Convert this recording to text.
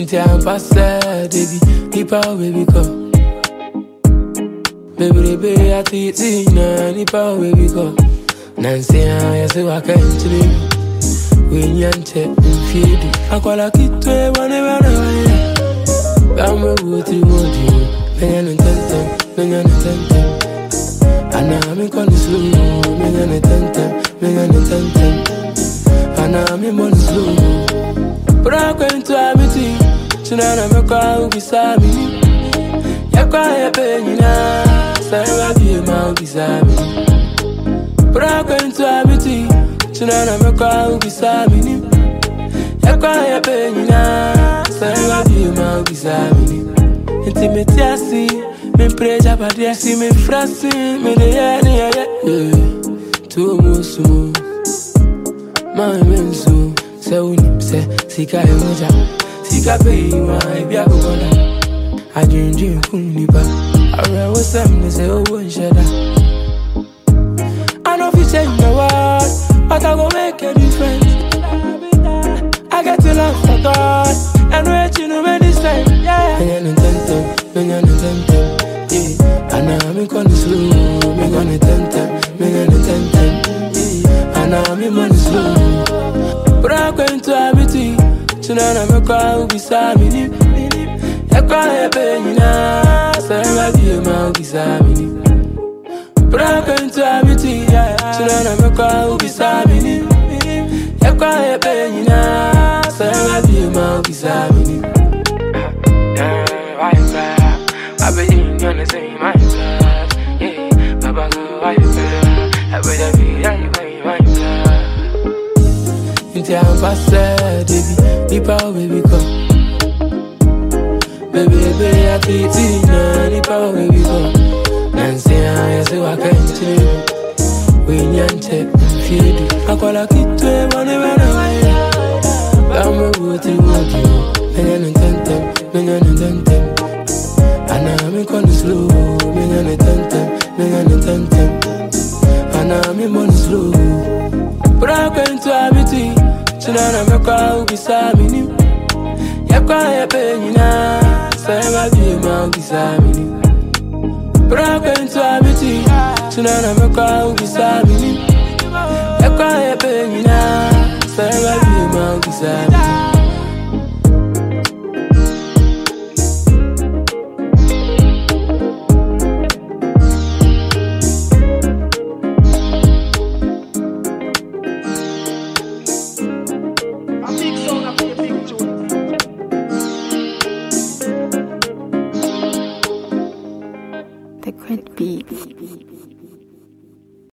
Inti I'm past baby, nipa baby come. Baby baby I teach na nipa baby come. Nancy I say I can't sleep. We nyante mfidi akwala kitwe wane wane wane. Bamwe wuti wodi menya ntentem. Ana mi koni slow menya ntentem. Ana mi mon slow. Bra kwento abiti chinana mekwa ubisami. Yakwa yepenyina sawa bima ubisami. Bra kwento abiti chinana mekwa ubisami. Yakwa yepenyina sawa bima ubisami. Intimate asi me preja padia si me frasi me de ya tu musu ma mensu se unim se sika emoja sika pe wa bia gogoda ajunjun kuniba ara wasam ne se owo nsheda. I know if you change the world but I go make a difference. I get to love for God and wait you know when this time menya ntentem. Ana mi koni slow, me gonna tentem. Ana mi money slow. Bra kwento abiti, chinana mekwa ubisami. Yakwa yepenyina, sawa bima ubisami. Bra kwento abiti, chinana mekwa ubisami. Yakwa yepenyina, sawa bima ubisami. I bet you gonna say my class, yeah. Baba go why you better? I better be on you when you want class. Inti I'm past baby, nipa baby come. Baby I teach na nipa baby come. Nancy I say I can't sleep. We nyante mfidi akwala kitwe wane wane. Bamwe wuti menya ntentem. Ana mi koni slow, menya ntentem. Ana mi mon slow. Bra kwento abiti, chinana mekwa ubisami. Yakwa yepenyina, sawa bima ubisami. Bra kwento abiti, chinana mekwa ubisami. Yakwa yepenyina, sawa bima ubisami. The Great Beats.